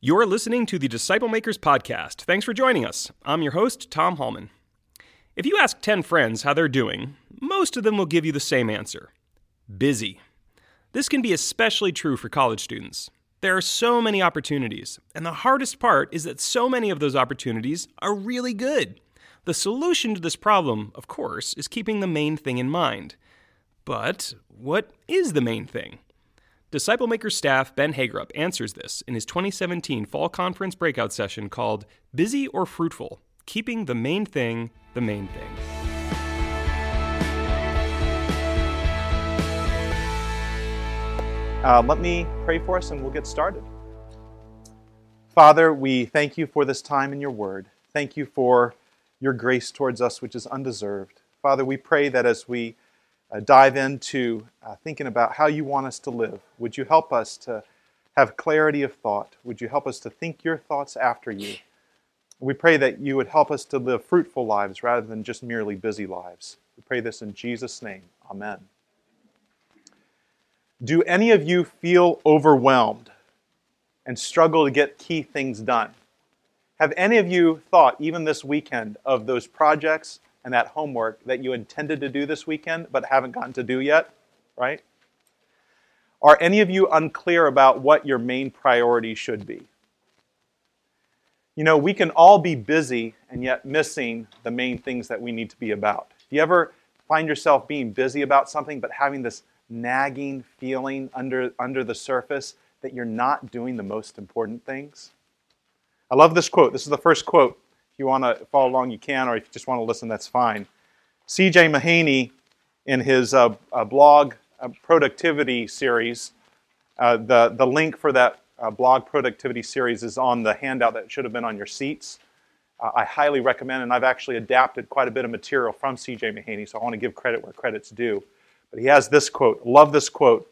You're listening to the Disciple Makers Podcast. Thanks for joining us. I'm your host, Tom Hallman. If you ask 10 friends how they're doing, most of them will give you the same answer: busy. This can be especially true for college students. There are so many opportunities, and the hardest part is that so many of those opportunities are really good. The solution to this problem, of course, is keeping the main thing in mind. But what is the main thing? Disciple Makers staff Ben Hagerup answers this in his 2017 Fall Conference breakout session called Busy or Fruitful? Keeping the main thing the main thing. Let me pray for us and we'll get started. Father, we thank you for this time in your word. Thank you for your grace towards us, which is undeserved. Father, we pray that as we dive into thinking about how you want us to live, would you help us to have clarity of thought? Would you help us to think your thoughts after you? We pray that you would help us to live fruitful lives rather than just merely busy lives. We pray this in Jesus' name. Amen. Do any of you feel overwhelmed and struggle to get key things done? Have any of you thought, even this weekend, of those projects and that homework that you intended to do this weekend but haven't gotten to do yet, right? Are any of you unclear about what your main priority should be? You know, we can all be busy and yet missing the main things that we need to be about. Do you ever find yourself being busy about something but having this nagging feeling under the surface that you're not doing the most important things? I love this quote. This is the first quote. If you want to follow along, you can, or if you just want to listen, that's fine. C.J. Mahaney, in his blog productivity series, the link for that blog productivity series is on the handout that should have been on your seats. I highly recommend, and I've actually adapted quite a bit of material from C.J. Mahaney, so I want to give credit where credit's due. But he has this quote. Love this quote.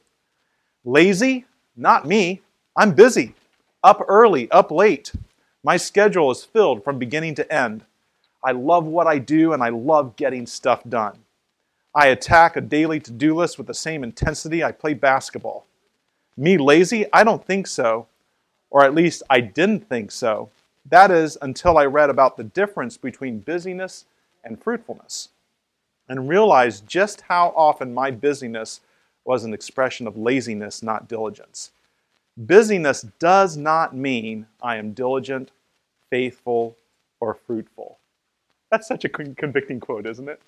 "Lazy? Not me. I'm busy. Up early, up late. My schedule is filled from beginning to end. I love what I do and I love getting stuff done. I attack a daily to-do list with the same intensity I play basketball. Me lazy? I don't think so. Or at least I didn't think so. That is, until I read about the difference between busyness and fruitfulness, and realized just how often my busyness was an expression of laziness, not diligence. Busyness does not mean I am diligent, faithful, or fruitful." That's such a convicting quote, isn't it?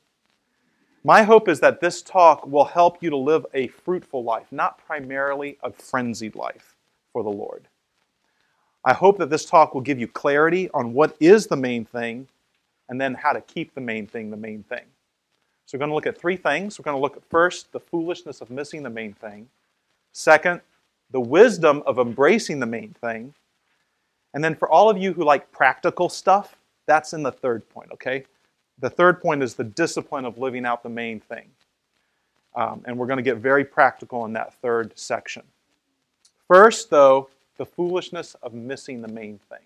My hope is that this talk will help you to live a fruitful life, not primarily a frenzied life for the Lord. I hope that this talk will give you clarity on what is the main thing and then how to keep the main thing the main thing. So we're going to look at three things. We're going to look at first, the foolishness of missing the main thing. Second, the wisdom of embracing the main thing. And then for all of you who like practical stuff, that's in the third point, okay? The third point is the discipline of living out the main thing. And we're going to get very practical in that third section. First, though, the foolishness of missing the main thing.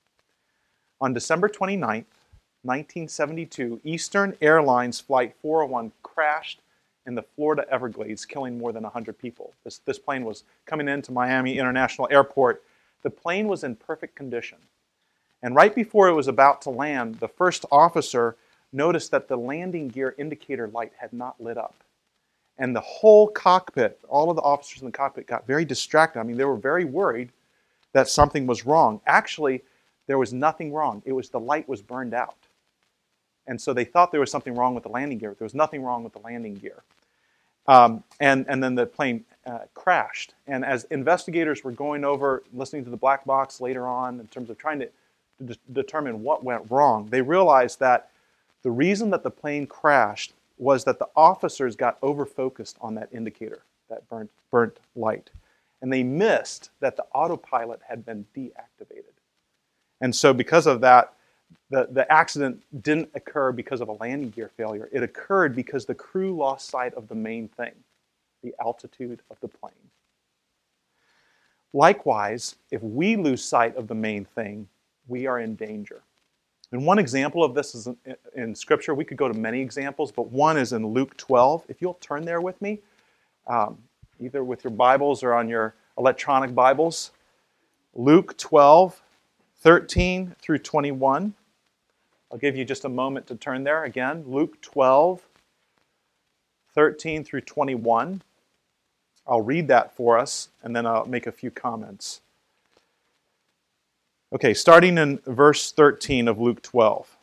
On December 29th, 1972, Eastern Airlines Flight 401 crashed in the Florida Everglades, killing more than 100 people. This plane was coming into Miami International Airport. The plane was in perfect condition. And right before it was about to land, the first officer noticed that the landing gear indicator light had not lit up. And the whole cockpit, all of the officers in the cockpit got very distracted. I mean, they were very worried that something was wrong. Actually, there was nothing wrong. It was the light was burned out. And so they thought there was something wrong with the landing gear. There was nothing wrong with the landing gear. And then the plane crashed. And as investigators were going over, listening to the black box later on, in terms of trying to determine what went wrong, they realized that the reason that the plane crashed was that the officers got over-focused on that indicator, that burnt light. And they missed that the autopilot had been deactivated. And so because of that, the accident didn't occur because of a landing gear failure. It occurred because the crew lost sight of the main thing, the altitude of the plane. Likewise, if we lose sight of the main thing, we are in danger. And one example of this is in Scripture. We could go to many examples, but one is in Luke 12. If you'll turn there with me, either with your Bibles or on your electronic Bibles. Luke 12, 13 through 21. I'll give you just a moment to turn there again. Luke 12, 13 through 21. I'll read that for us, and then I'll make a few comments. Okay, starting in verse 13 of Luke 12.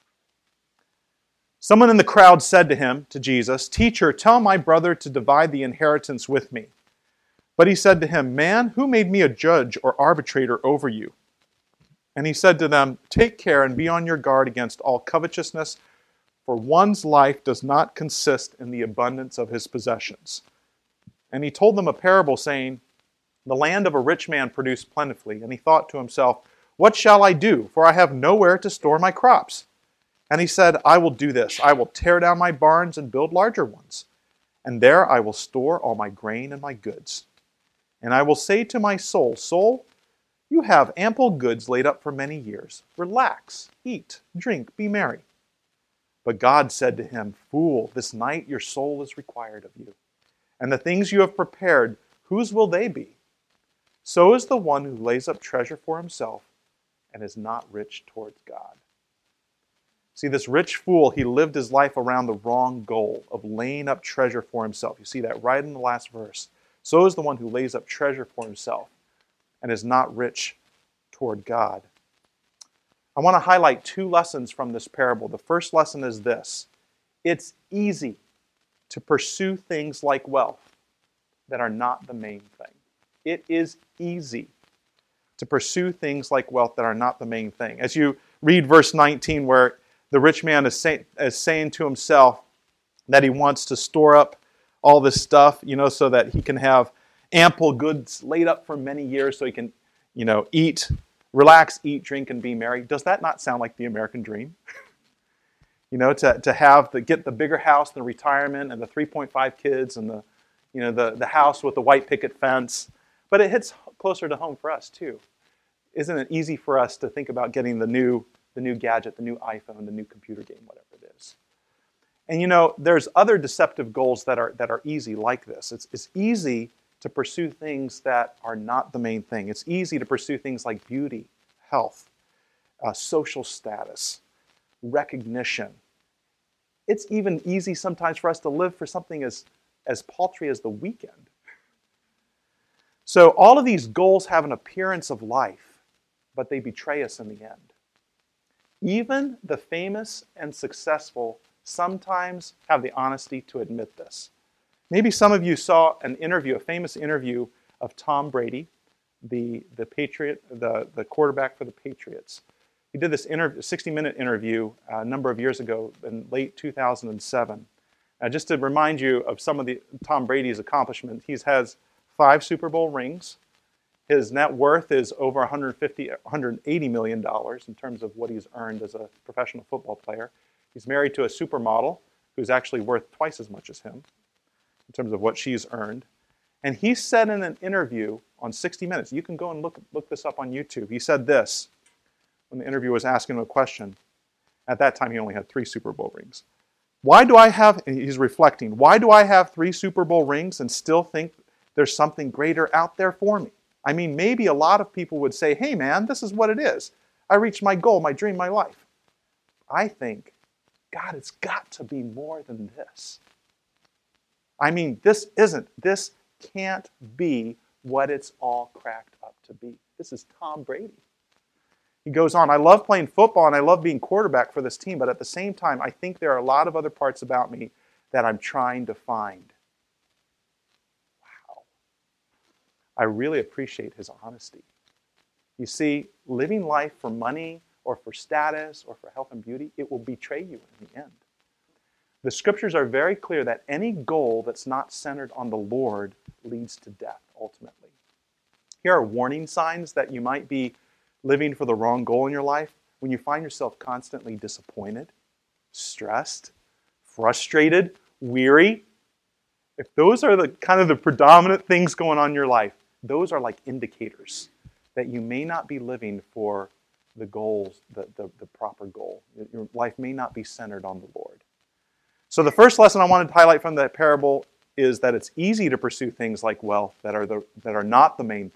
Someone in the crowd said to him, to Jesus, "Teacher, tell my brother to divide the inheritance with me." But he said to him, "Man, who made me a judge or arbitrator over you?" And he said to them, "Take care and be on your guard against all covetousness, for one's life does not consist in the abundance of his possessions." And he told them a parable, saying, "The land of a rich man produced plentifully, and he thought to himself, 'What shall I do? For I have nowhere to store my crops.' And he said, 'I will do this. I will tear down my barns and build larger ones, and there I will store all my grain and my goods. And I will say to my soul, Soul, you have ample goods laid up for many years. Relax, eat, drink, be merry.' But God said to him, 'Fool, this night your soul is required of you. And the things you have prepared, whose will they be? So is the one who lays up treasure for himself and is not rich towards God.'" See, this rich fool, he lived his life around the wrong goal of laying up treasure for himself. You see that right in the last verse. So is the one who lays up treasure for himself and is not rich toward God. I want to highlight two lessons from this parable. The first lesson is this: it's easy to pursue things like wealth that are not the main thing. It is easy to pursue things like wealth that are not the main thing. As you read verse 19, where the rich man is saying to himself that he wants to store up all this stuff, so that he can have ample goods laid up for many years so he can, eat, relax, eat, drink, and be merry. Does that not sound like the American dream? To get the bigger house, the retirement, and the 3.5 kids, and the house with the white picket fence. But it hits closer to home for us too. Isn't it easy for us to think about getting the new gadget, the new iPhone, the new computer game, whatever it is? And there's other deceptive goals that are easy like this. It's easy to pursue things that are not the main thing. It's easy to pursue things like beauty, health, social status, recognition. It's even easy sometimes for us to live for something as paltry as the weekend. So all of these goals have an appearance of life, but they betray us in the end. Even the famous and successful sometimes have the honesty to admit this. Maybe some of you saw a famous interview of Tom Brady, the quarterback for the Patriots. He did this 60-minute interview a number of years ago in late 2007. Just to remind you of some of Tom Brady's accomplishments, he has 5 Super Bowl rings. His net worth is over $180 million in terms of what he's earned as a professional football player. He's married to a supermodel who's actually worth twice as much as him in terms of what she's earned. And he said in an interview on 60 Minutes, you can go and look this up on YouTube. He said this when the interviewer was asking him a question. At that time, he only had 3 Super Bowl rings. He's reflecting, why do I have 3 Super Bowl rings and still think there's something greater out there for me? I mean, maybe a lot of people would say, hey man, this is what it is. I reached my goal, my dream, my life. I think, God, it's got to be more than this. I mean, this can't be what it's all cracked up to be. This is Tom Brady. He goes on, I love playing football and I love being quarterback for this team, but at the same time, I think there are a lot of other parts about me that I'm trying to find. Wow. I really appreciate his honesty. You see, living life for money or for status or for health and beauty, it will betray you in the end. The scriptures are very clear that any goal that's not centered on the Lord leads to death, ultimately. Here are warning signs that you might be living for the wrong goal in your life. When you find yourself constantly disappointed, stressed, frustrated, weary, if those are the kind of the predominant things going on in your life, those are like indicators that you may not be living for the goals, the proper goal. Your life may not be centered on the Lord. So the first lesson I wanted to highlight from that parable is that it's easy to pursue things like wealth that are not the main thing. The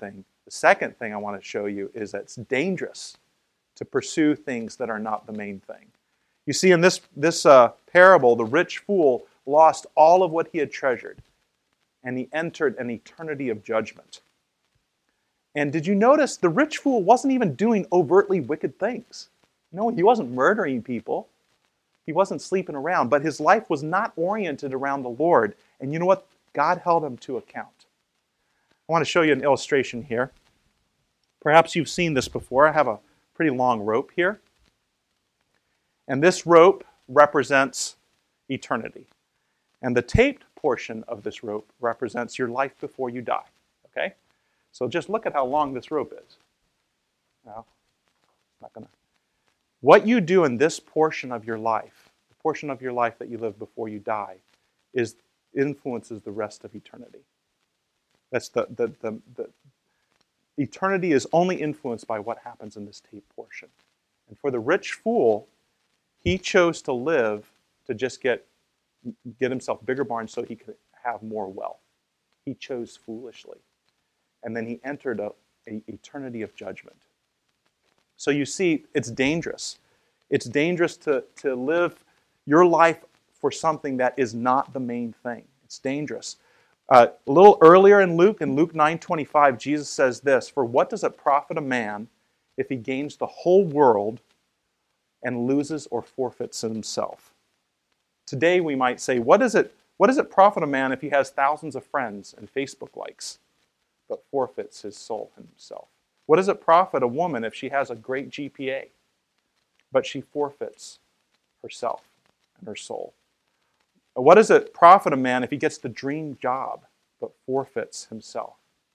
The second thing I want to show you is that it's dangerous to pursue things that are not the main thing. You see, in this parable, the rich fool lost all of what he had treasured, and he entered an eternity of judgment. And did you notice the rich fool wasn't even doing overtly wicked things? No, he wasn't murdering people. He wasn't sleeping around, but his life was not oriented around the Lord. And you know what? God held him to account. I want to show you an illustration here. Perhaps you've seen this before. I have a pretty long rope here. And this rope represents eternity. And the taped portion of this rope represents your life before you die. Okay? So just look at how long this rope is. Now, not gonna. What you do in this portion of your life, the portion of your life that you live before you die, influences the rest of eternity. That's the eternity is only influenced by what happens in this tape portion. And for the rich fool, he chose to live to just get himself bigger barns so he could have more wealth. He chose foolishly. And then he entered an eternity of judgment. So you see, it's dangerous. It's dangerous to live your life for something that is not the main thing. It's dangerous. A little earlier in Luke 9:25, Jesus says this, "For what does it profit a man if he gains the whole world and loses or forfeits himself?" Today we might say, what does it profit a man if he has thousands of friends and Facebook likes, but forfeits his soul and himself? What does it profit a woman if she has a great GPA, but she forfeits herself and her soul? What does it profit a man if he gets the dream job, but forfeits himself?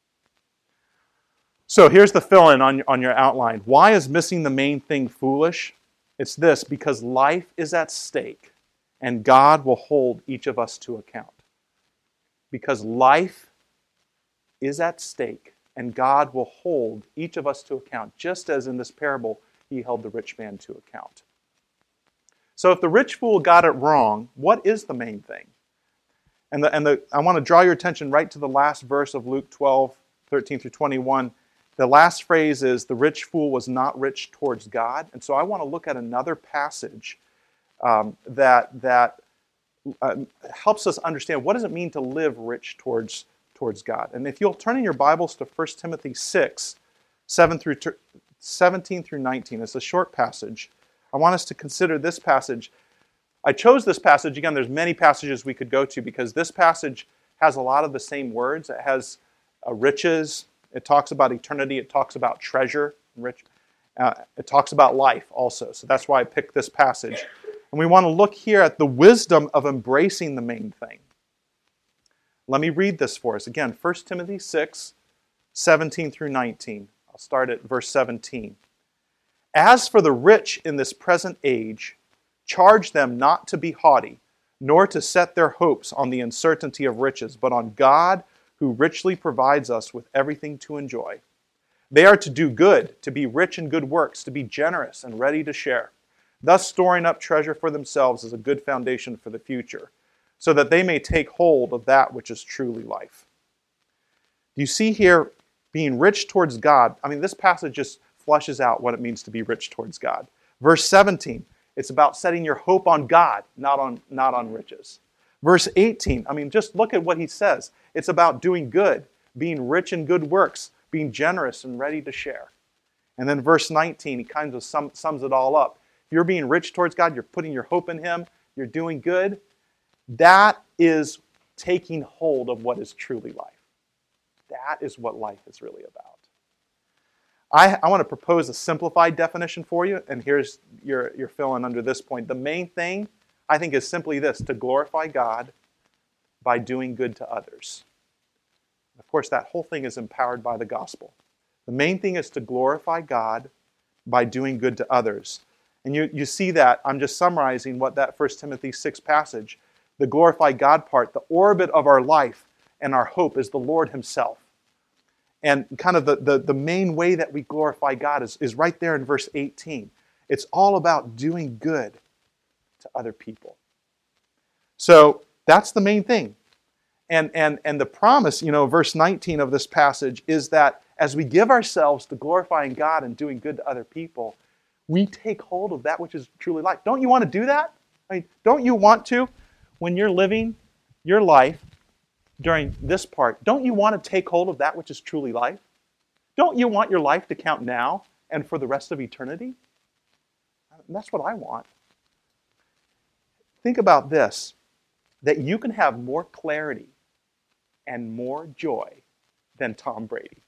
So here's the fill-in on your outline. Why is missing the main thing foolish? It's this: because life is at stake, and God will hold each of us to account. Because life is at stake, and God will hold each of us to account, just as in this parable, he held the rich man to account. So if the rich fool got it wrong, what is the main thing? I want to draw your attention right to the last verse of Luke 12:13-21. The last phrase is, "The rich fool was not rich towards God." And so I want to look at another passage that helps us understand what does it mean to live rich towards God. And if you'll turn in your Bibles to 1 Timothy 6, 17 through 19. It's a short passage. I want us to consider this passage. I chose this passage. Again, there's many passages we could go to because this passage has a lot of the same words. It has riches. It talks about eternity. It talks about treasure. It talks about life also. So that's why I picked this passage. And we want to look here at the wisdom of embracing the main thing. Let me read this for us. Again, 1 Timothy 6, 17 through 19. I'll start at verse 17. "As for the rich in this present age, charge them not to be haughty, nor to set their hopes on the uncertainty of riches, but on God, who richly provides us with everything to enjoy. They are to do good, to be rich in good works, to be generous and ready to share, thus storing up treasure for themselves as a good foundation for the future, so that they may take hold of that which is truly life." Do you see here being rich towards God? I mean, this passage just flushes out what it means to be rich towards God. Verse 17, it's about setting your hope on God, not on riches. Verse 18, I mean, just look at what he says. It's about doing good, being rich in good works, being generous and ready to share. And then verse 19, he kind of sums it all up. If you're being rich towards God, you're putting your hope in him, you're doing good, that is taking hold of what is truly life. That is what life is really about. I want to propose a simplified definition for you, and here's your fill-in under this point. The main thing, I think, is simply this: to glorify God by doing good to others. Of course, that whole thing is empowered by the gospel. The main thing is to glorify God by doing good to others. And you see that, I'm just summarizing what that 1 Timothy 6 passage, the glorify God part, the orbit of our life and our hope is the Lord himself. And kind of the main way that we glorify God is right there in verse 18. It's all about doing good to other people. So that's the main thing. And the promise, verse 19 of this passage is that as we give ourselves to glorifying God and doing good to other people, we take hold of that which is truly life. Don't you want to do that? I mean, don't you want to, when you're living your life during this part, don't you want to take hold of that which is truly life? Don't you want your life to count now and for the rest of eternity? And that's what I want. Think about this, that you can have more clarity and more joy than Tom Brady.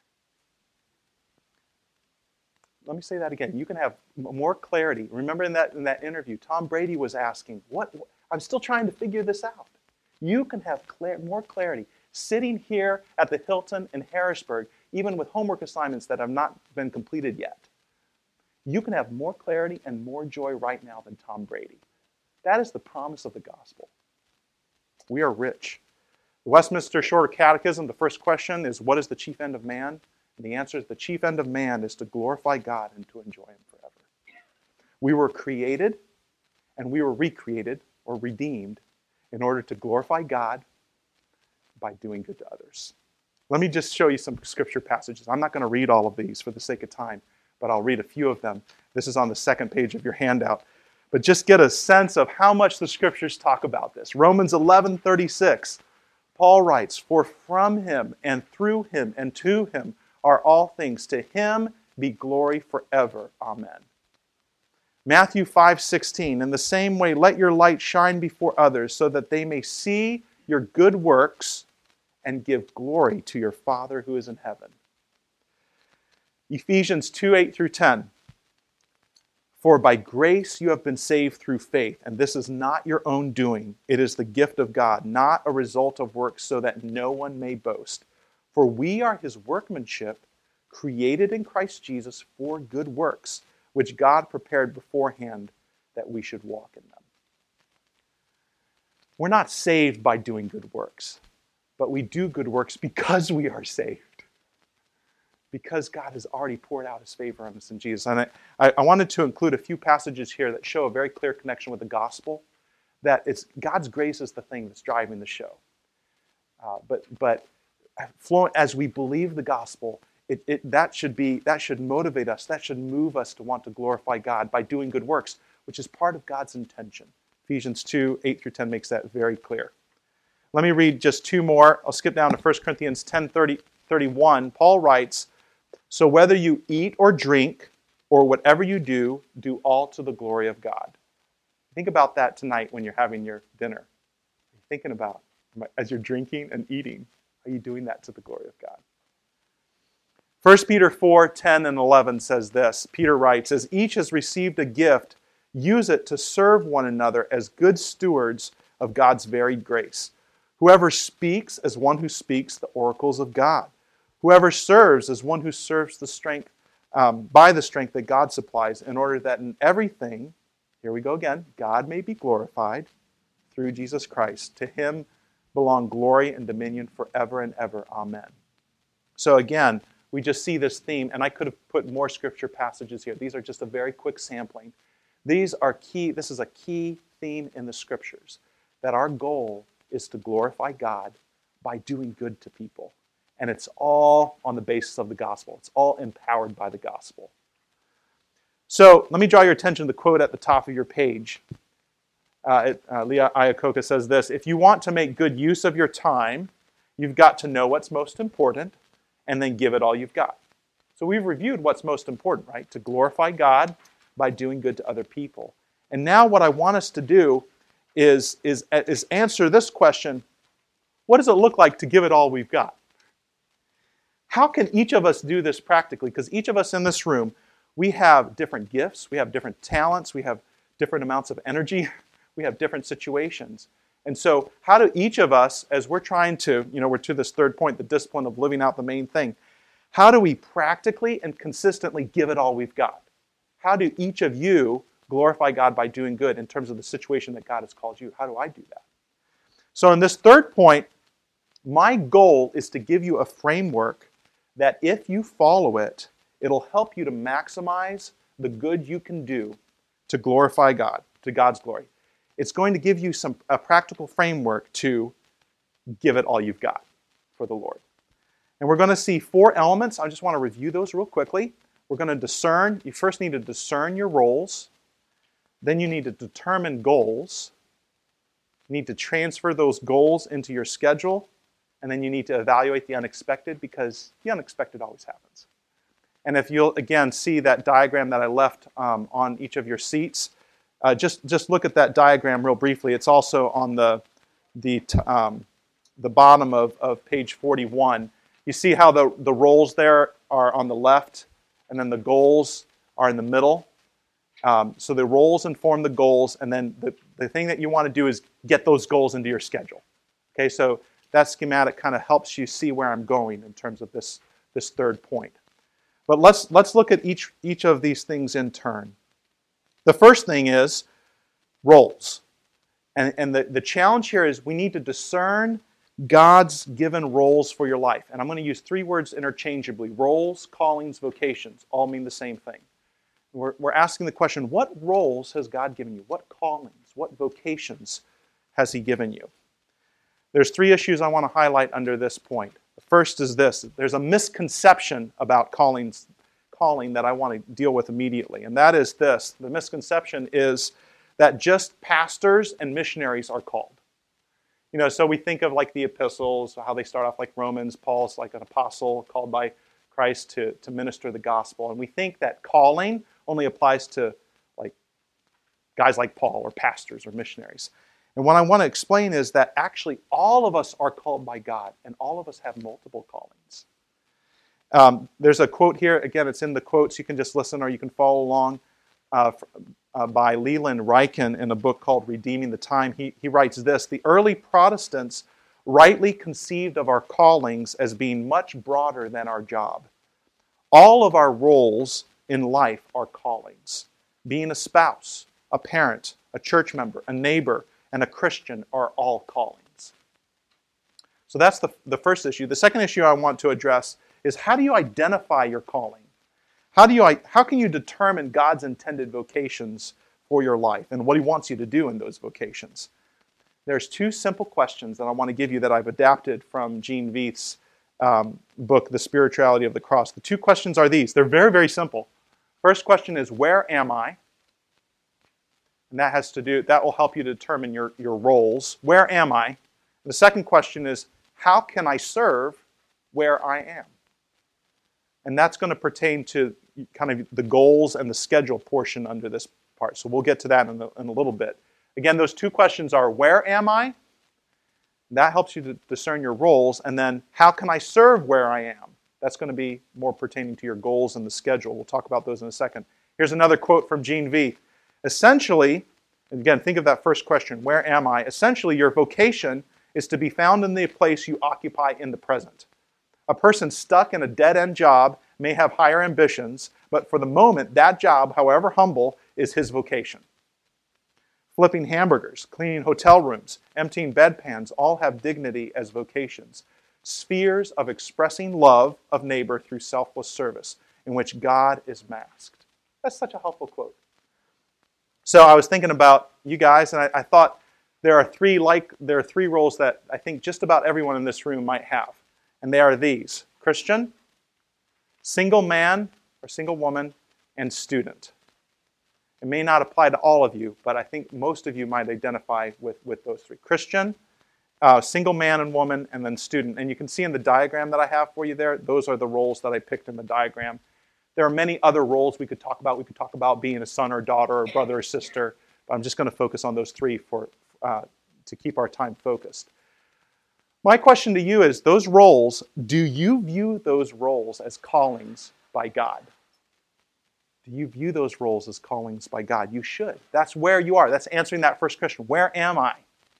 Let me say that again. You can have more clarity. Remember in that interview, Tom Brady was asking, I'm still trying to figure this out. You can have more clarity sitting here at the Hilton in Harrisburg, even with homework assignments that have not been completed yet. You can have more clarity and more joy right now than Tom Brady. That is the promise of the gospel. We are rich. The Westminster Shorter Catechism, the first question is, what is the chief end of man? And the answer is, the chief end of man is to glorify God and to enjoy Him forever. We were created and we were recreated or redeemed in order to glorify God by doing good to others. Let me just show you some scripture passages. I'm not going to read all of these for the sake of time, but I'll read a few of them. This is on the second page of your handout. But just get a sense of how much the scriptures talk about this. Romans 11:36, Paul writes, "For from Him and through Him and to Him are all things. To Him be glory forever. Amen." Matthew 5:16, "In the same way, let your light shine before others so that they may see your good works and give glory to your Father who is in heaven." Ephesians 2:8-10, "For by grace you have been saved through faith, and this is not your own doing. It is the gift of God, not a result of works, so that no one may boast. For we are His workmanship, created in Christ Jesus for good works, which God prepared beforehand that we should walk in them." We're not saved by doing good works, but we do good works because we are saved. Because God has already poured out His favor on us in Jesus. And I wanted to include a few passages here that show a very clear connection with the gospel, that it's God's grace is the thing that's driving the show. But as we believe the gospel, that should motivate us, that should move us to want to glorify God by doing good works, which is part of God's intention. Ephesians 2:8-10 makes that very clear. Let me read just two more. I'll skip down to 1 Corinthians 10:31. Paul writes, "So whether you eat or drink or whatever you do, do all to the glory of God." Think about that tonight when you're having your dinner. You're thinking about, as you're drinking and eating, are you doing that to the glory of God? 1 Peter 4:10-11 says this. Peter writes, "As each has received a gift, use it to serve one another as good stewards of God's varied grace. Whoever speaks as one who speaks the oracles of God. Whoever serves as one who serves the strength by the strength that God supplies, in order that in everything," here we go again, "God may be glorified through Jesus Christ. To Him belong glory and dominion forever and ever. Amen." So again, we just see this theme, and I could have put more scripture passages here. These are just a very quick sampling. These are key. This is a key theme in the scriptures, that our goal is to glorify God by doing good to people. And it's all on the basis of the gospel. It's all empowered by the gospel. So let me draw your attention to the quote at the top of your page. Leah Iacocca says this: "If you want to make good use of your time, you've got to know what's most important and then give it all you've got." So we've reviewed what's most important, right? To glorify God by doing good to other people. And now what I want us to do is answer this question: what does it look like to give it all we've got? How can each of us do this practically? Because each of us in this room, we have different gifts, we have different talents, we have different amounts of energy, we have different situations. And so how do each of us, as we're trying to, we're to this third point, the discipline of living out the main thing, how do we practically and consistently give it all we've got? How do each of you glorify God by doing good in terms of the situation that God has called you? How do I do that? So in this third point, my goal is to give you a framework that if you follow it, it'll help you to maximize the good you can do to glorify God, to God's glory. It's going to give you a practical framework to give it all you've got for the Lord. And we're going to see 4 elements. I just want to review those real quickly. We're going to discern. You first need to discern your roles. Then you need to determine goals. You need to transfer those goals into your schedule. And then you need to evaluate the unexpected, because the unexpected always happens. And if you'll, again, see that diagram that I left on each of your seats, just look at that diagram real briefly. It's also on the bottom of page 41. You see how the roles there are on the left, and then the goals are in the middle. So the roles inform the goals, and then the thing that you want to do is get those goals into your schedule. Okay, so that schematic kind of helps you see where I'm going in terms of this third point. But let's look at each of these things in turn. The first thing is roles. And the challenge here is we need to discern God's given roles for your life. And I'm going to use 3 words interchangeably. Roles, callings, vocations all mean the same thing. We're asking the question, what roles has God given you? What callings, what vocations has He given you? There's 3 issues I want to highlight under this point. The first is this. There's a misconception about calling that I want to deal with immediately. And that is this. The misconception is that just pastors and missionaries are called. So we think of like the epistles, how they start off like Romans. Paul's like an apostle called by Christ to minister the gospel. And we think that calling only applies to like guys like Paul or pastors or missionaries. And what I want to explain is that actually all of us are called by God, and all of us have multiple callings. There's a quote here. Again, it's in the quotes. You can just listen or you can follow along by Leland Ryken in a book called Redeeming the Time. He writes this: the early Protestants rightly conceived of our callings as being much broader than our job. All of our roles in life are callings. Being a spouse, a parent, a church member, a neighbor, and a Christian are all callings. So that's the first issue. The second issue I want to address is, how do you identify your calling? How can you determine God's intended vocations for your life and what He wants you to do in those vocations? There's 2 simple questions that I want to give you that I've adapted from Gene Veith's book, The Spirituality of the Cross. The 2 questions are these. They're very, very simple. First question is, where am I? And that will help you determine your roles. Where am I? And the second question is, how can I serve where I am? And that's going to pertain to kind of the goals and the schedule portion under this part. So we'll get to that in a little bit. Again, those 2 questions are, where am I? That helps you to discern your roles. And then, how can I serve where I am? That's going to be more pertaining to your goals and the schedule. We'll talk about those in a second. Here's another quote from Gene Veith. Essentially, again, think of that first question, where am I? Essentially, your vocation is to be found in the place you occupy in the present. A person stuck in a dead-end job may have higher ambitions, but for the moment, that job, however humble, is his vocation. Flipping hamburgers, cleaning hotel rooms, emptying bedpans all have dignity as vocations. Spheres of expressing love of neighbor through selfless service, in which God is masked. That's such a helpful quote. So I was thinking about you guys, and I thought there are 3 roles that I think just about everyone in this room might have. And they are these: Christian, single man or single woman, and student. It may not apply to all of you, but I think most of you might identify with those 3. Christian, single man and woman, and then student. And you can see in the diagram that I have for you there, those are the roles that I picked in the diagram. There are many other roles we could talk about. We could talk about being a son or daughter or brother or sister. But I'm just going to focus on those 3 to keep our time focused. My question to you is, those roles, do you view those roles as callings by God? Do you view those roles as callings by God? You should. That's where you are. That's answering that first question. Where am I?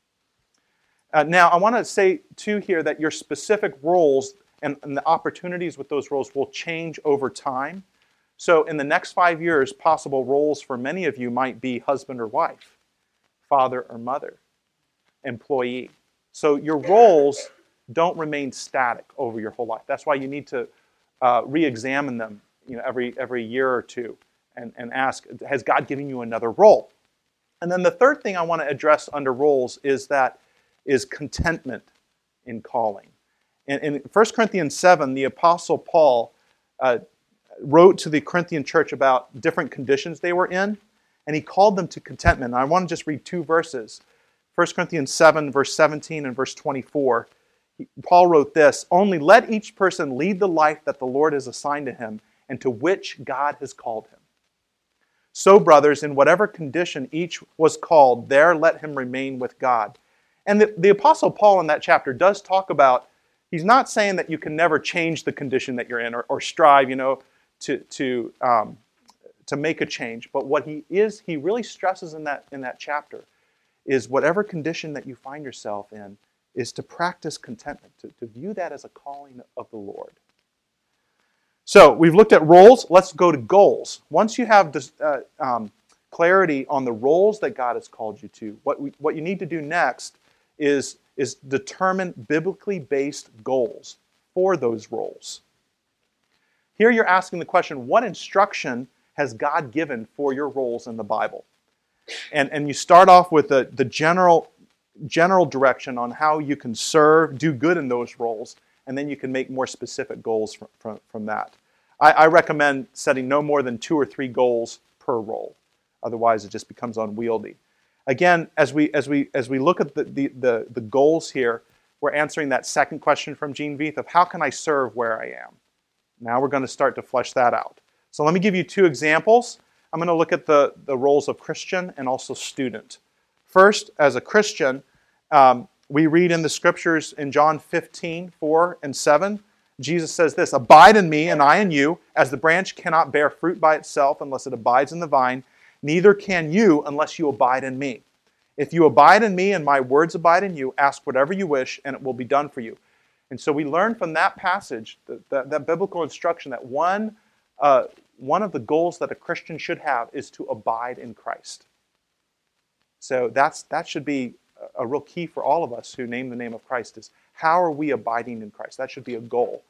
Now, I want to say, too, here that your specific roles and the opportunities with those roles will change over time. So in the next 5 years, possible roles for many of you might be husband or wife, father or mother, employee. So your roles don't remain static over your whole life. That's why you need to re-examine them, every year or two and ask, has God given you another role? And then the third thing I want to address under roles is contentment in calling. In 1 Corinthians 7, the Apostle Paul wrote to the Corinthian church about different conditions they were in, and he called them to contentment. And I want to just read two verses. 1 Corinthians 7, verse 17 and verse 24. Paul wrote this, "Only let each person lead the life that the Lord has assigned to him and to which God has called him. So, brothers, in whatever condition each was called, there let him remain with God." And the Apostle Paul in that chapter does talk about, he's not saying that you can never change the condition that you're in or strive, to make a change. But what he really stresses in that chapter is whatever condition that you find yourself in is to practice contentment, to view that as a calling of the Lord. So we've looked at roles. Let's go to goals. Once you have this, clarity on the roles that God has called you to, what you need to do next is determine biblically based goals for those roles. Here you're asking the question, what instruction has God given for your roles in the Bible? And you start off with the general direction on how you can serve, do good in those roles, and then you can make more specific goals from that. I recommend setting no more than 2 or 3 goals per role. Otherwise, it just becomes unwieldy. Again, as we look at the goals here, we're answering that second question from Gene Veith of how can I serve where I am? Now we're going to start to flesh that out. So let me give you 2 examples. I'm going to look at the roles of Christian and also student. First, as a Christian, we read in the scriptures in John 15, 4 and 7, Jesus says this, "Abide in me and I in you, as the branch cannot bear fruit by itself unless it abides in the vine, neither can you unless you abide in me. If you abide in me and my words abide in you, ask whatever you wish and it will be done for you." And so we learn from that passage, that biblical instruction, that one of the goals that a Christian should have is to abide in Christ. So that should be a real key for all of us who name the name of Christ, is how are we abiding in Christ? That should be a goal.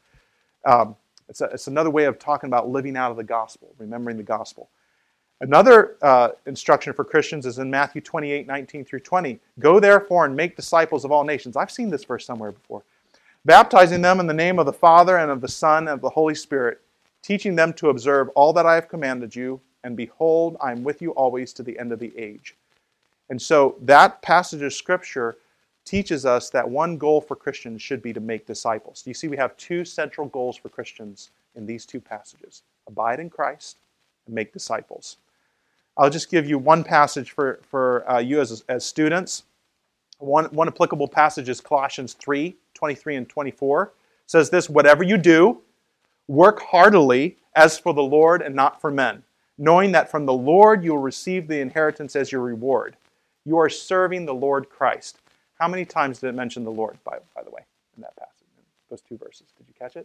It's another way of talking about living out of the gospel, remembering the gospel. Another instruction for Christians is in Matthew 28, 19 through 20. "Go therefore and make disciples of all nations." I've seen this verse somewhere before. "Baptizing them in the name of the Father and of the Son and of the Holy Spirit, teaching them to observe all that I have commanded you, and behold, I am with you always to the end of the age." And so that passage of Scripture teaches us that one goal for Christians should be to make disciples. You see, we have 2 central goals for Christians in these 2 passages. Abide in Christ and make disciples. I'll just give you one passage for you as students. One applicable passage is Colossians 3, 23 and 24. It says this, "Whatever you do, work heartily as for the Lord and not for men, knowing that from the Lord you will receive the inheritance as your reward. You are serving the Lord Christ." How many times did it mention the Lord, by the way, in that passage, in those 2 verses? Did you catch it?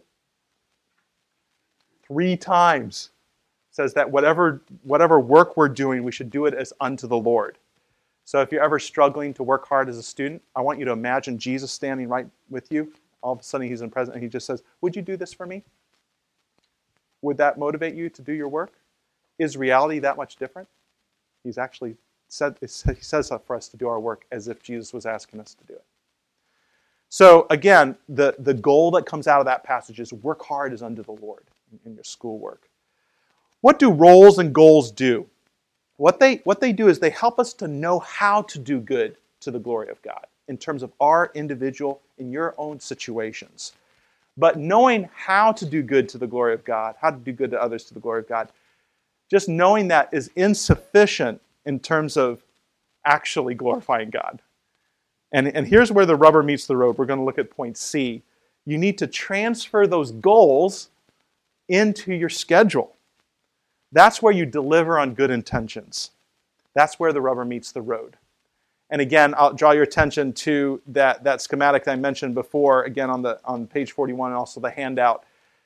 3 times. It says that whatever work we're doing, we should do it as unto the Lord. So if you're ever struggling to work hard as a student, I want you to imagine Jesus standing right with you. All of a sudden he's in present and he just says, "Would you do this for me?" Would that motivate you to do your work? Is reality that much different? He's actually he says for us to do our work as if Jesus was asking us to do it. So again, the goal that comes out of that passage is work hard as unto the Lord in your schoolwork. What do roles and goals do? What they do is they help us to know how to do good to the glory of God in terms of our individual, in your own situations. But knowing how to do good to the glory of God, how to do good to others to the glory of God, just knowing that is insufficient in terms of actually glorifying God. And here's where the rubber meets the road. We're going to look at point C. You need to transfer those goals into your schedule. That's where you deliver on good intentions. That's where the rubber meets the road. And again, I'll draw your attention to that schematic that I mentioned before, again on page 41 and also the handout.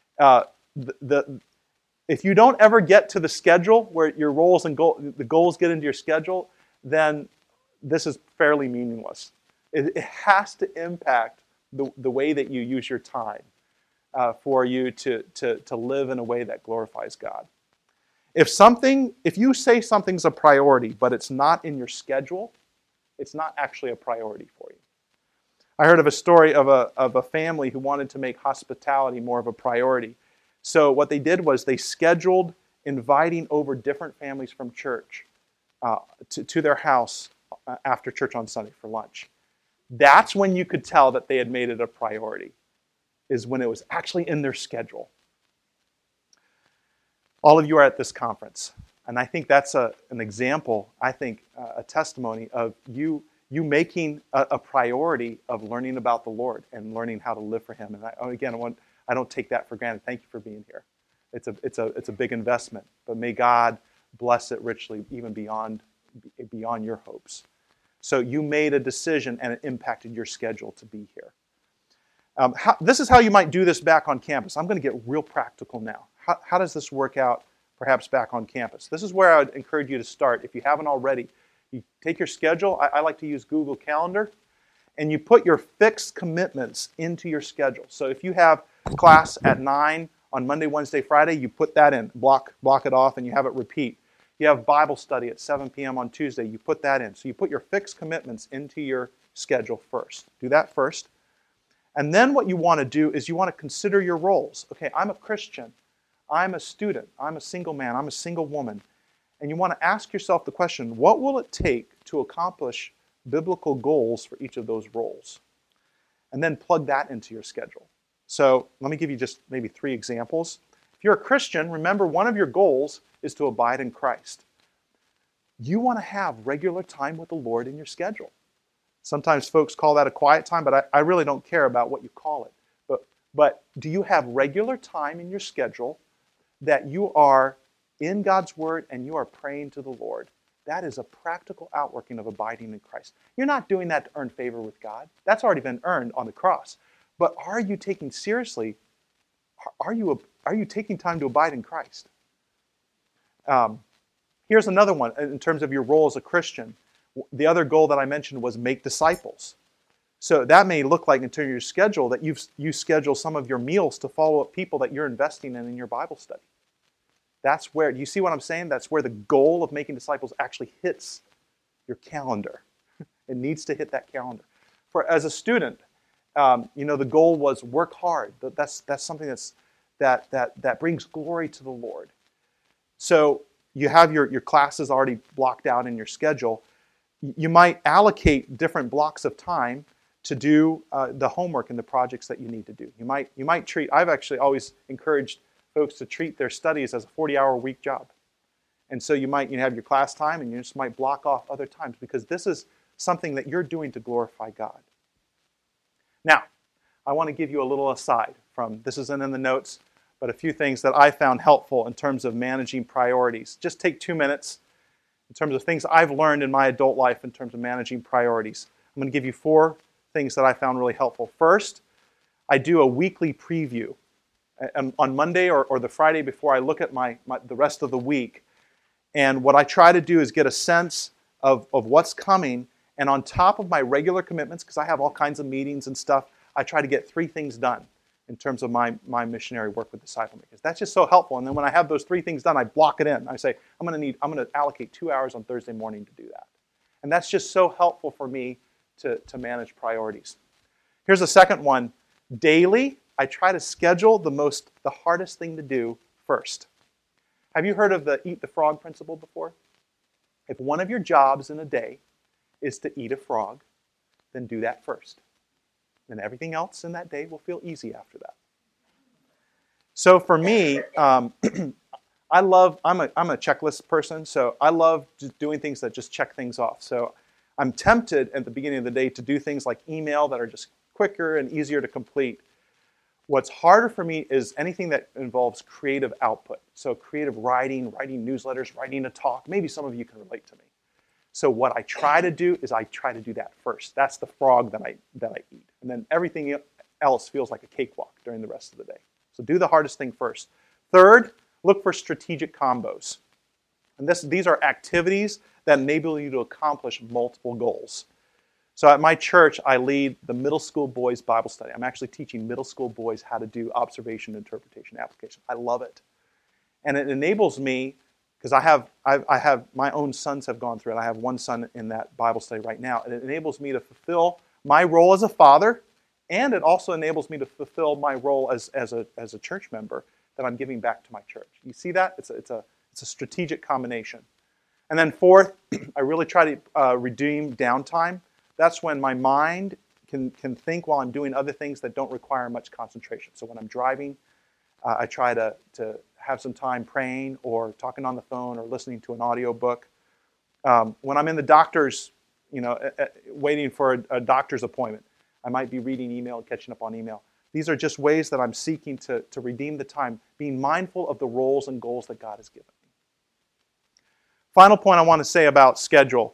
If you don't ever get to the schedule where your roles and the goals get into your schedule, then this is fairly meaningless. It has to impact the way that you use your time for you to live in a way that glorifies God. If you say something's a priority, but it's not in your schedule, it's not actually a priority for you. I heard of a story of a family who wanted to make hospitality more of a priority. So what they did was they scheduled inviting over different families from church to their house after church on Sunday for lunch. That's when you could tell that they had made it a priority, is when it was actually in their schedule. All of you are at this conference, and I think that's an example, a testimony of you making a priority of learning about the Lord and learning how to live for Him. And I don't take that for granted. Thank you for being here. It's a big investment, but may God bless it richly, even beyond your hopes. So you made a decision, and it impacted your schedule to be here. This is how you might do this back on campus. I'm going to get real practical now. How does this work out, perhaps back on campus? This is where I would encourage you to start. If you haven't already, you take your schedule. I like to use Google Calendar, and you put your fixed commitments into your schedule. So if you have class at 9 on Monday, Wednesday, Friday, you put that in, block it off, and you have it repeat. You have Bible study at 7 p.m. on Tuesday, you put that in. So you put your fixed commitments into your schedule first. Do that first. And then what you want to do is you want to consider your roles. Okay, I'm a Christian. I'm a student. I'm a single man. I'm a single woman. And you want to ask yourself the question, what will it take to accomplish biblical goals for each of those roles? And then plug that into your schedule. So let me give you just maybe 3 examples. If you're a Christian, remember one of your goals is to abide in Christ. You want to have regular time with the Lord in your schedule. Sometimes folks call that a quiet time, but I really don't care about what you call it. But do you have regular time in your schedule that you are in God's Word and you are praying to the Lord? That is a practical outworking of abiding in Christ. You're not doing that to earn favor with God. That's already been earned on the cross. But are you taking seriously, are you taking time to abide in Christ? Here's another one in terms of your role as a Christian. The other goal that I mentioned was make disciples. So that may look like in terms of your schedule that you schedule some of your meals to follow up people that you're investing in your Bible study. That's where, do you see what I'm saying? That's where the goal of making disciples actually hits your calendar. It needs to hit that calendar. As a student, the goal was work hard. That's something that brings glory to the Lord. So you have your classes already blocked out in your schedule. You might allocate different blocks of time to do the homework and the projects that you need to do. You might treat, I've actually always encouraged folks to treat their studies as a 40-hour-a-week job. And so you have your class time and you just might block off other times because this is something that you're doing to glorify God. Now, I want to give you a little aside from, this isn't in the notes, but a few things that I found helpful in terms of managing priorities. Just take 2 minutes in terms of things I've learned in my adult life in terms of managing priorities. I'm going to give you 4 things that I found really helpful. First, I do a weekly preview. On Monday or the Friday before, I look at the rest of the week. And what I try to do is get a sense of what's coming. And on top of my regular commitments, because I have all kinds of meetings and stuff, I try to get 3 things done in terms of my missionary work with Disciple Makers. That's just so helpful. And then when I have those 3 things done, I block it in. I say, I'm going to allocate 2 hours on Thursday morning to do that. And that's just so helpful for me to manage priorities. Here's the second one. Daily, I try to schedule the hardest thing to do first. Have you heard of the eat the frog principle before? If one of your jobs in a day is to eat a frog, then do that first. Then everything else in that day will feel easy after that. So for me, I'm a checklist person, so I love just doing things that just check things off. So I'm tempted at the beginning of the day to do things like email that are just quicker and easier to complete. What's harder for me is anything that involves creative output. So creative writing newsletters, writing a talk. Maybe some of you can relate to me. So what I try to do is I try to do that first. That's the frog that I eat. And then everything else feels like a cakewalk during the rest of the day. So do the hardest thing first. Third, look for strategic combos. And these are activities that enable you to accomplish multiple goals. So at my church, I lead the middle school boys Bible study. I'm actually teaching middle school boys how to do observation, interpretation, application. I love it. And it enables me, because I have my own sons have gone through it. I have one son in that Bible study right now. And it enables me to fulfill my role as a father, and it also enables me to fulfill my role as a church member that I'm giving back to my church. You see that? It's a strategic combination. And then fourth, I really try to redeem downtime. That's when my mind can think while I'm doing other things that don't require much concentration. So when I'm driving, I try to have some time praying or talking on the phone or listening to an audio book. When I'm in the doctor's, waiting for a doctor's appointment, I might be reading email and catching up on email. These are just ways that I'm seeking to redeem the time, being mindful of the roles and goals that God has given me. Final point I want to say about schedule.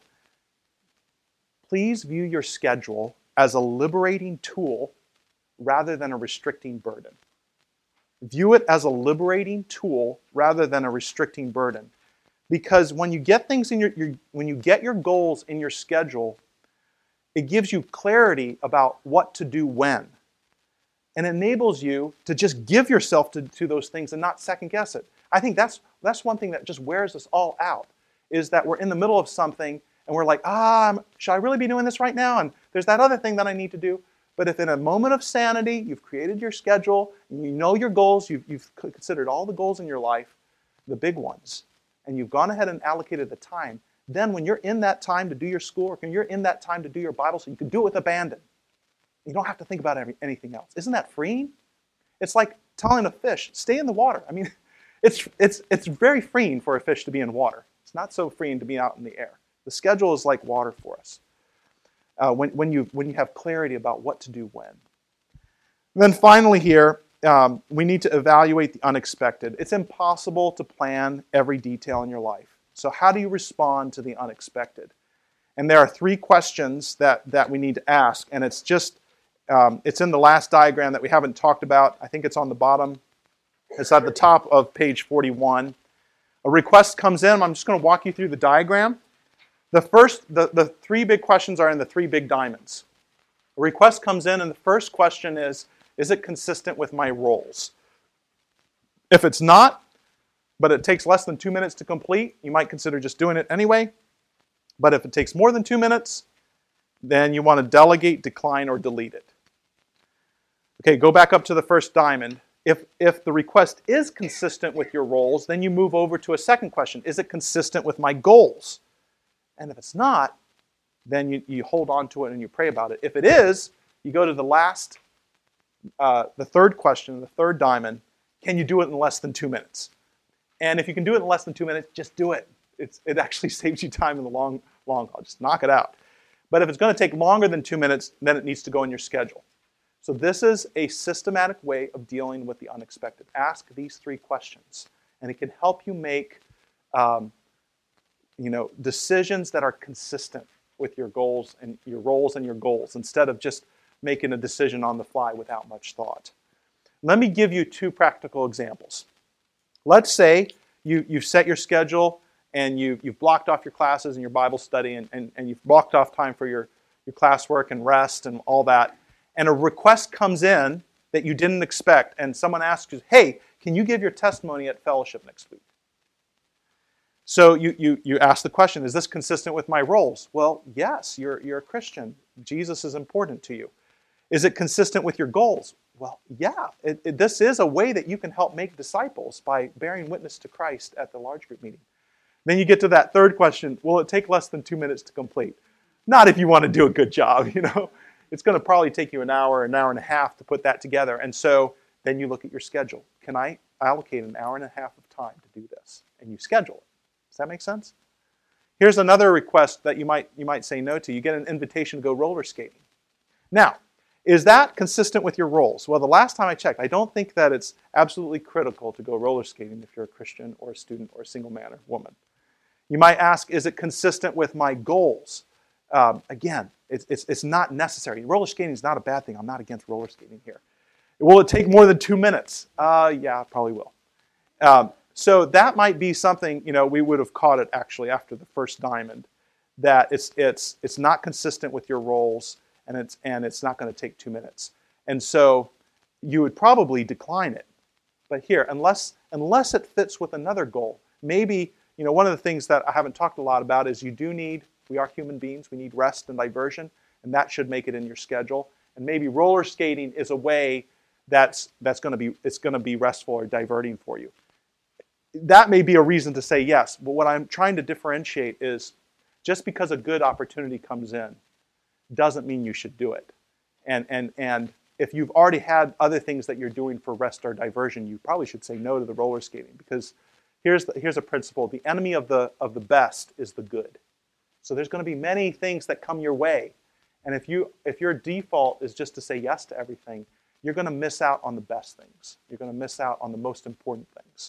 Please view your schedule as a liberating tool rather than a restricting burden. View it as a liberating tool rather than a restricting burden. Because when you get things in when you get your goals in your schedule, it gives you clarity about what to do when. And enables you to just give yourself to those things and not second guess it. I think that's one thing that just wears us all out, is that we're in the middle of something and we're like, should I really be doing this right now? And there's that other thing that I need to do. But if in a moment of sanity, you've created your schedule, and you know your goals, you've considered all the goals in your life, the big ones, and you've gone ahead and allocated the time, then when you're in that time to do your schoolwork, and you're in that time to do your Bible, so you can do it with abandon. You don't have to think about anything else. Isn't that freeing? It's like telling a fish, stay in the water. I mean, it's very freeing for a fish to be in water. It's not so freeing to be out in the air. The schedule is like water for us. When you have clarity about what to do when. And then finally here, we need to evaluate the unexpected. It's impossible to plan every detail in your life. So how do you respond to the unexpected? And there are 3 questions that we need to ask. And it's just, it's in the last diagram that we haven't talked about. I think it's on the bottom. It's at the top of page 41. A request comes in. I'm just going to walk you through the diagram. The 3 big questions are in the 3 big diamonds. A request comes in, and the first question is it consistent with my roles? If it's not, but it takes less than 2 minutes to complete, you might consider just doing it anyway. But if it takes more than 2 minutes, then you want to delegate, decline, or delete it. Okay, go back up to the first diamond. If the request is consistent with your roles, then you move over to a second question. Is it consistent with my goals? And if it's not, then you hold on to it and you pray about it. If it is, you go to the last, the third question, the third diamond. Can you do it in less than 2 minutes? And if you can do it in less than 2 minutes, just do it. It actually saves you time in the long haul. Just knock it out. But if it's going to take longer than 2 minutes, then it needs to go in your schedule. So this is a systematic way of dealing with the unexpected. Ask these 3 questions, and it can help you make decisions that are consistent with your goals and your roles and your goals, instead of just making a decision on the fly without much thought. Let me give you 2 practical examples. Let's say you've set your schedule and you've blocked off your classes and your Bible study and you've blocked off time for your classwork and rest and all that, and a request comes in that you didn't expect, and someone asks you, hey, can you give your testimony at fellowship next week? So you ask the question, is this consistent with my roles? Well, yes, you're a Christian. Jesus is important to you. Is it consistent with your goals? Well, yeah. This is a way that you can help make disciples by bearing witness to Christ at the large group meeting. Then you get to that third question, will it take less than 2 minutes to complete? Not if you want to do a good job, It's going to probably take you an hour and a half to put that together. And so then you look at your schedule. Can I allocate an hour and a half of time to do this? And you schedule it. Does that make sense? Here's another request that you might say no to. You get an invitation to go roller skating. Now, is that consistent with your roles? Well, the last time I checked, I don't think that it's absolutely critical to go roller skating if you're a Christian or a student or a single man or woman. You might ask, is it consistent with my goals? Again, it's not necessary. Roller skating is not a bad thing. I'm not against roller skating here. Will it take more than 2 minutes? Yeah, it probably will. So that might be something, we would have caught it actually after the first diamond, that it's not consistent with your roles, and it's not going to take 2 minutes. And so you would probably decline it. But here, unless it fits with another goal, maybe, one of the things that I haven't talked a lot about is we are human beings, we need rest and diversion. and that should make it in your schedule. And maybe roller skating is a way that's going to be restful or diverting for you. That may be a reason to say yes, but what I'm trying to differentiate is just because a good opportunity comes in doesn't mean you should do it. And if you've already had other things that you're doing for rest or diversion, you probably should say no to the roller skating, because here's a principle: the enemy of the best is the good. So there's going to be many things that come your way, and if your default is just to say yes to everything, you're going to miss out on the best things. You're going to miss out on the most important things.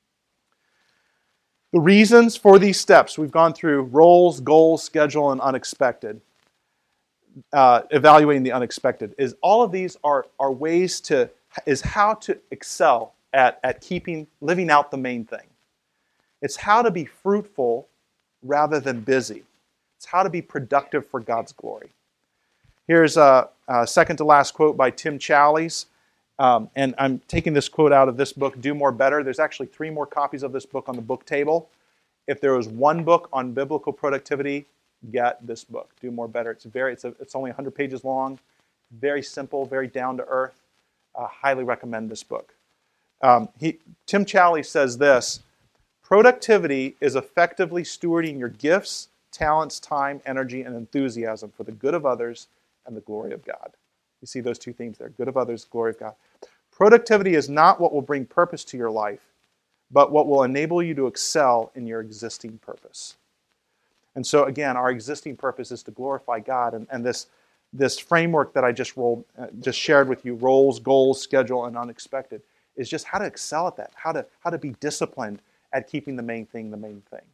The reasons for these steps, we've gone through roles, goals, schedule, and unexpected. Evaluating the unexpected is all of these are ways is how to excel at living out the main thing. It's how to be fruitful rather than busy. It's how to be productive for God's glory. Here's a second to last quote by Tim Challies. And I'm taking this quote out of this book, Do More Better. There's actually 3 more copies of this book on the book table. If there was one book on biblical productivity, get this book, Do More Better. It's only 100 pages long, very simple, very down to earth. Highly recommend this book. Tim Challies says this: productivity is effectively stewarding your gifts, talents, time, energy, and enthusiasm for the good of others and the glory of God. You see those 2 themes there: good of others, glory of God. Productivity is not what will bring purpose to your life, but what will enable you to excel in your existing purpose. And so again, our existing purpose is to glorify God, and this framework that I just shared with you, roles, goals, schedule, and unexpected, is just how to excel at that, how to be disciplined at keeping the main thing the main thing.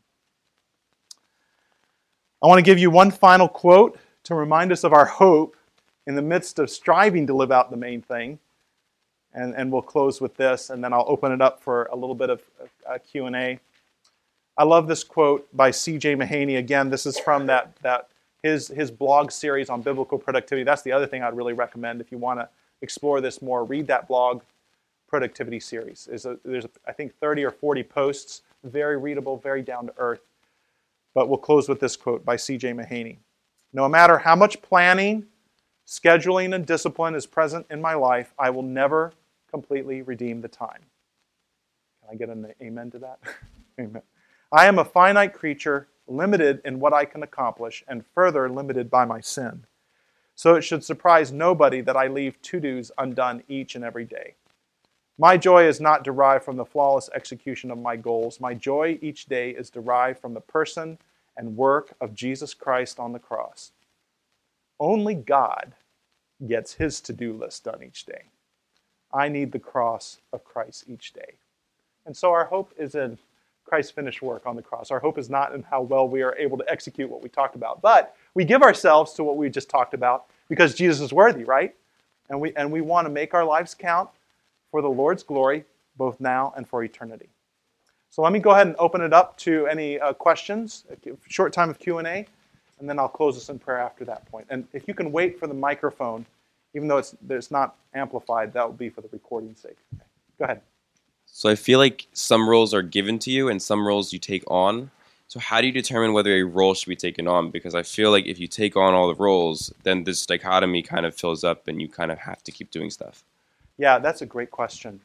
I want to give you one final quote to remind us of our hope in the midst of striving to live out the main thing. And we'll close with this, and then I'll open it up for a little bit of Q&A. I love this quote by C.J. Mahaney. Again, this is from his blog series on biblical productivity. That's the other thing I'd really recommend if you want to explore this more. Read that blog productivity series. There's I think 30 or 40 posts, very readable, very down to earth. But we'll close with this quote by C.J. Mahaney. No matter how much planning, scheduling, and discipline is present in my life, I will never completely redeem the time. Can I get an amen to that? Amen. I am a finite creature, limited in what I can accomplish, and further limited by my sin. So it should surprise nobody that I leave to-dos undone each and every day. My joy is not derived from the flawless execution of my goals. My joy each day is derived from the person and work of Jesus Christ on the cross. Only God gets his to-do list done each day. I need the cross of Christ each day. And so our hope is in Christ's finished work on the cross. Our hope is not in how well we are able to execute what we talked about, but we give ourselves to what we just talked about because Jesus is worthy, right? And we want to make our lives count for the Lord's glory, both now and for eternity. So let me go ahead and open it up to any questions, a short time of Q&A, and then I'll close us in prayer after that point. And if you can wait for the microphone, even though it's not amplified, that will be for the recording's sake. Okay. Go ahead. So I feel like some roles are given to you and some roles you take on. So how do you determine whether a role should be taken on? Because I feel like if you take on all the roles, then this dichotomy kind of fills up and you kind of have to keep doing stuff. Yeah, that's a great question.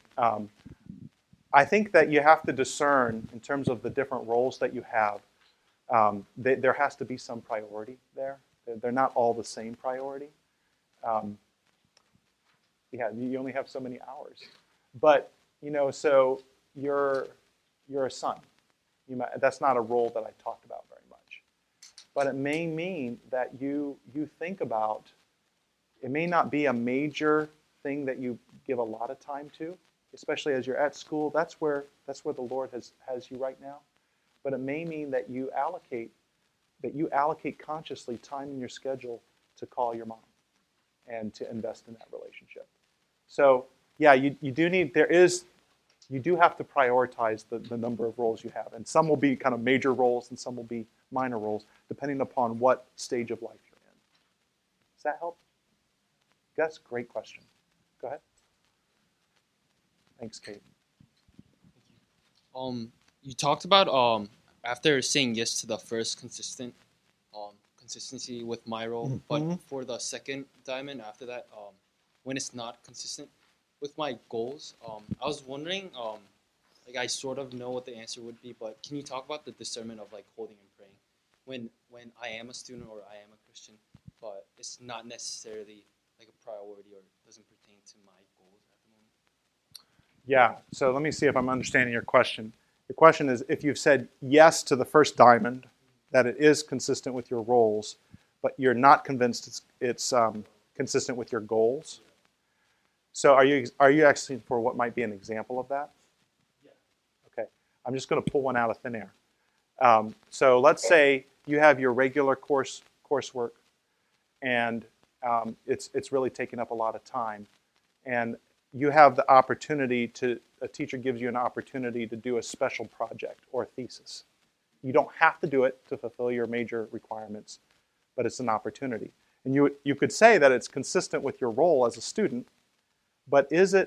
I think that you have to discern in terms of the different roles that you have. There has to be some priority there. They're not all the same priority. You only have so many hours. But, so you're a son. That's not a role that I talked about very much. But it may mean that you think about, it may not be a major thing that you give a lot of time to, especially as you're at school. That's where the Lord has you right now. But it may mean that you allocate consciously time in your schedule to call your mom and to invest in that relationship. So yeah, you do have to prioritize the number of roles you have. And some will be kind of major roles and some will be minor roles, depending upon what stage of life you're in. Does that help? That's a great question. Go ahead. Thanks, Kate. You talked about after saying yes to the first consistent consistency with my role, but for the second diamond after that, when it's not consistent with my goals, I was wondering, like I sort of know what the answer would be, but can you talk about the discernment of like holding and praying when I am a student or I am a Christian, but it's not necessarily like a priority or doesn't pertain to my goals at the moment? Yeah, so let me see if I'm understanding your question. The question is if you've said yes to the first diamond, that it is consistent with your roles, but you're not convinced it's consistent with your goals. So are you asking for what might be an example of that? Yeah. Okay, I'm just going to pull one out of thin air. So let's say you have your regular coursework, and it's really taking up a lot of time, and you have the opportunity a teacher gives you an opportunity to do a special project or a thesis. You don't have to do it to fulfill your major requirements, but it's an opportunity. And you could say that it's consistent with your role as a student, but is that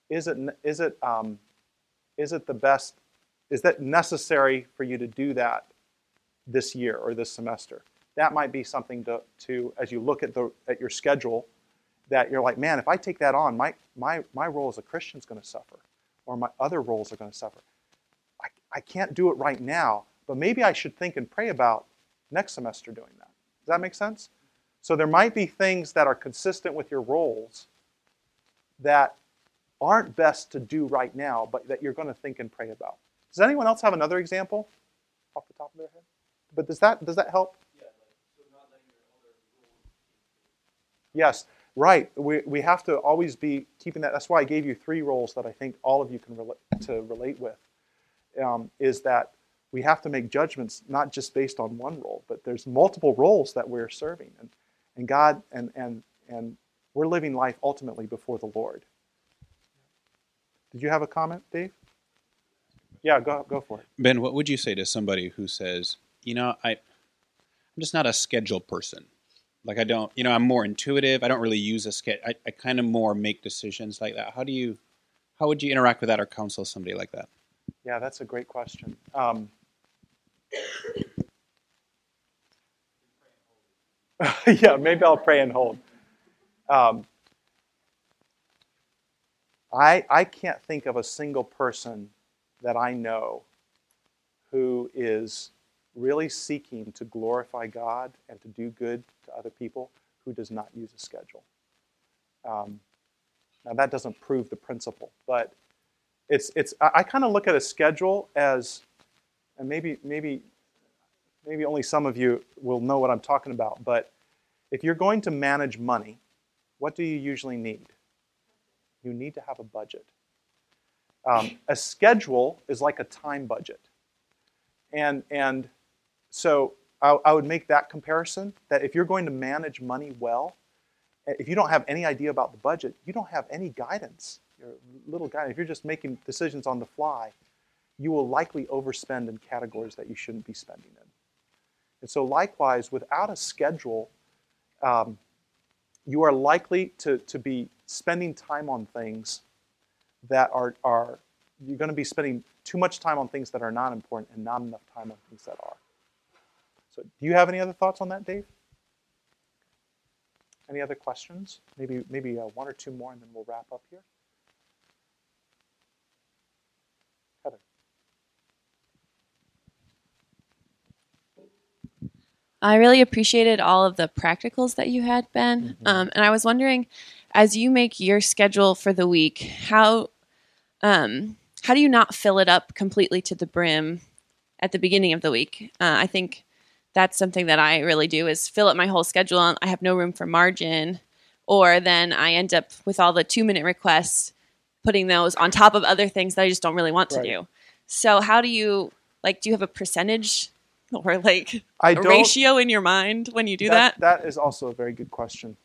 necessary for you to do that this year or this semester? That might be something to as you look at your schedule, that you're like, man, if I take that on, my role as a Christian is going to suffer, or my other roles are going to suffer. I can't do it right now, but maybe I should think and pray about next semester doing that. Does that make sense? So there might be things that are consistent with your roles that aren't best to do right now, but that you're going to think and pray about. Does anyone else have another example off the top of their head? But does that help? Yeah, so not letting your other goals. Yes, right. We have to always be keeping that. That's why I gave you 3 roles that I think all of you can relate with. Is that we have to make judgments not just based on one role, but there's multiple roles that we're serving, and God and we're living life ultimately before the Lord. Did you have a comment, Dave? Yeah, go for it. Ben, what would you say to somebody who says, I'm just not a schedule person. Like I don't, I'm more intuitive. I don't really use a schedule. I kind of more make decisions like that. How would you interact with that or counsel somebody like that? Yeah, that's a great question. Yeah, maybe I'll pray and hold. I can't think of a single person that I know who is really seeking to glorify God and to do good to other people who does not use a schedule. Now that doesn't prove the principle, but I kind of look at a schedule as, and maybe only some of you will know what I'm talking about, but if you're going to manage money, what do you usually need? You need to have a budget. A schedule is like a time budget. And so I would make that comparison, that if you're going to manage money well, if you don't have any idea about the budget, you don't have any guidance, little guidance. If you're just making decisions on the fly, you will likely overspend in categories that you shouldn't be spending in. And so likewise, without a schedule, you are likely to be spending time on things that are you're going to be spending too much time on things that are not important and not enough time on things that are. So do you have any other thoughts on that, Dave? Any other questions? Maybe 1 or 2 more, and then we'll wrap up here. Heather. I really appreciated all of the practicals that you had, Ben. And I was wondering, as you make your schedule for the week, how do you not fill it up completely to the brim at the beginning of the week? I think that's something that I really do, is fill up my whole schedule and I have no room for margin, or then I end up with all the 2-minute requests, putting those on top of other things that I just don't really want to do. So how do you, do you have a percentage or a ratio in your mind when you do that? That is also a very good question.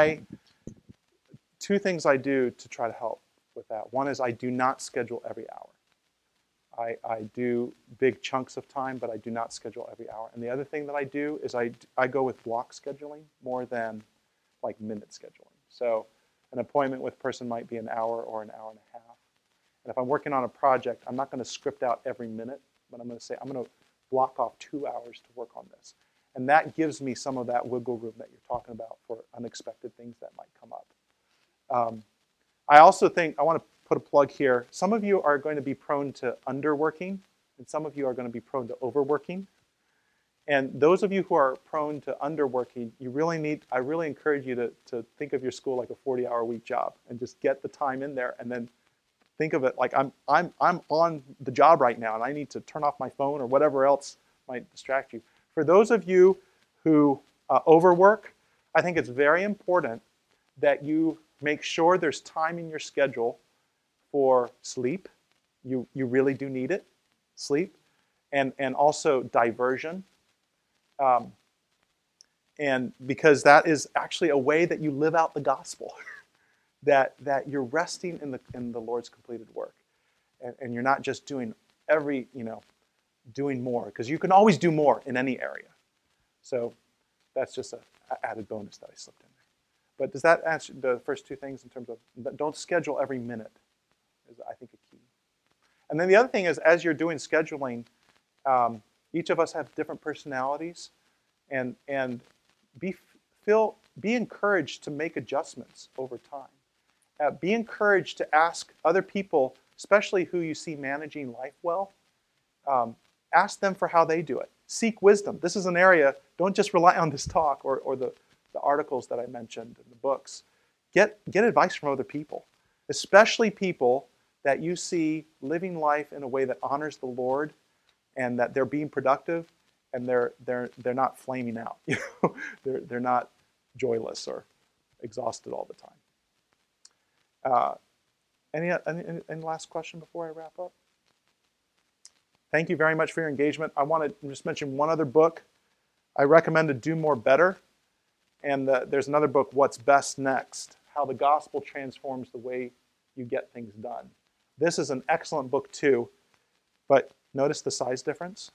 2 things I do to try to help with that. One is I do not schedule every hour. I do big chunks of time, but I do not schedule every hour. And the other thing that I do is I go with block scheduling more than minute scheduling. So an appointment with a person might be an hour or an hour and a half. And if I'm working on a project, I'm not going to script out every minute, but I'm going to say I'm going to block off 2 hours to work on this. And that gives me some of that wiggle room that you're talking about for unexpected things that might come up. I also think, I want to put a plug here, some of you are going to be prone to underworking, and some of you are going to be prone to overworking. And those of you who are prone to underworking, I really encourage you to think of your school like a 40-hour-a-week job and just get the time in there, and then think of it like I'm on the job right now and I need to turn off my phone or whatever else might distract you. For those of you who overwork, I think it's very important that you make sure there's time in your schedule for sleep. You really do need it, sleep, and also diversion. And because that is actually a way that you live out the gospel, that you're resting in the Lord's completed work, and you're not just doing doing more, because you can always do more in any area. So that's just an added bonus that I slipped in there. But does that answer the first two things in terms of don't schedule every minute? Is I think a key. And then the other thing is, as you're doing scheduling, each of us have different personalities, and be encouraged to make adjustments over time. Be encouraged to ask other people, especially who you see managing life well, ask them for how they do it. Seek wisdom. This is an area, don't just rely on this talk or the articles that I mentioned in the books. Get advice from other people, especially people that you see living life in a way that honors the Lord, and that they're being productive, and they're not flaming out. They're not joyless or exhausted all the time. Any last question before I wrap up? Thank you very much for your engagement. I want to just mention one other book. I recommend to Do More Better. And there's another book, What's Best Next? How the Gospel Transforms the Way You Get Things Done. This is an excellent book too, but notice the size difference?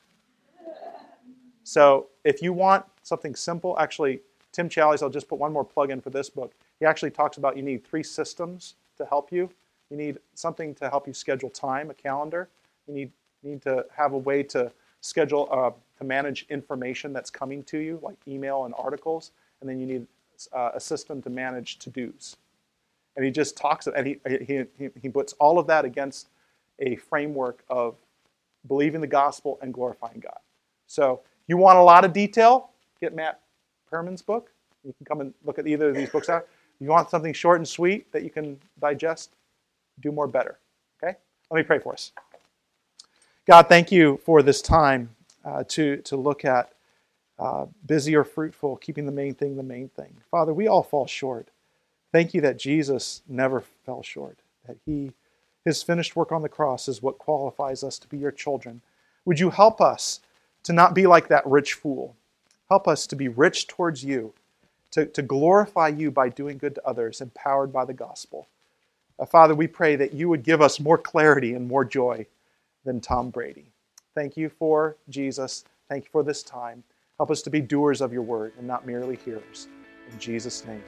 So if you want something simple, actually, Tim Challies, I'll just put one more plug in for this book. He actually talks about you need 3 systems to help you. You need something to help you schedule time, a calendar. You need to have a way to schedule, to manage information that's coming to you, like email and articles. And then you need a system to manage to-dos. And he just talks, and he puts all of that against a framework of believing the gospel and glorifying God. So you want a lot of detail, get Matt Perman's book. You can come and look at either of these books out. You want something short and sweet that you can digest, Do More Better. Okay? Let me pray for us. God, thank you for this time to look at busy or fruitful, keeping the main thing the main thing. Father, we all fall short. Thank you that Jesus never fell short, that his finished work on the cross is what qualifies us to be your children. Would you help us to not be like that rich fool? Help us to be rich towards you, to glorify you by doing good to others, empowered by the gospel. Father, we pray that you would give us more clarity and more joy than Tom Brady. Thank you for Jesus. Thank you for this time. Help us to be doers of your word and not merely hearers. In Jesus' name.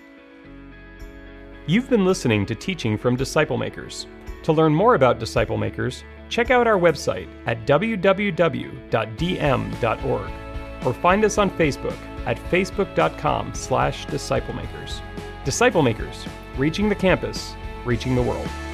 You've been listening to teaching from Disciple Makers. To learn more about Disciple Makers, check out our website at www.dm.org or find us on Facebook at facebook.com/disciplemakers. Disciple Makers, reaching the campus, reaching the world.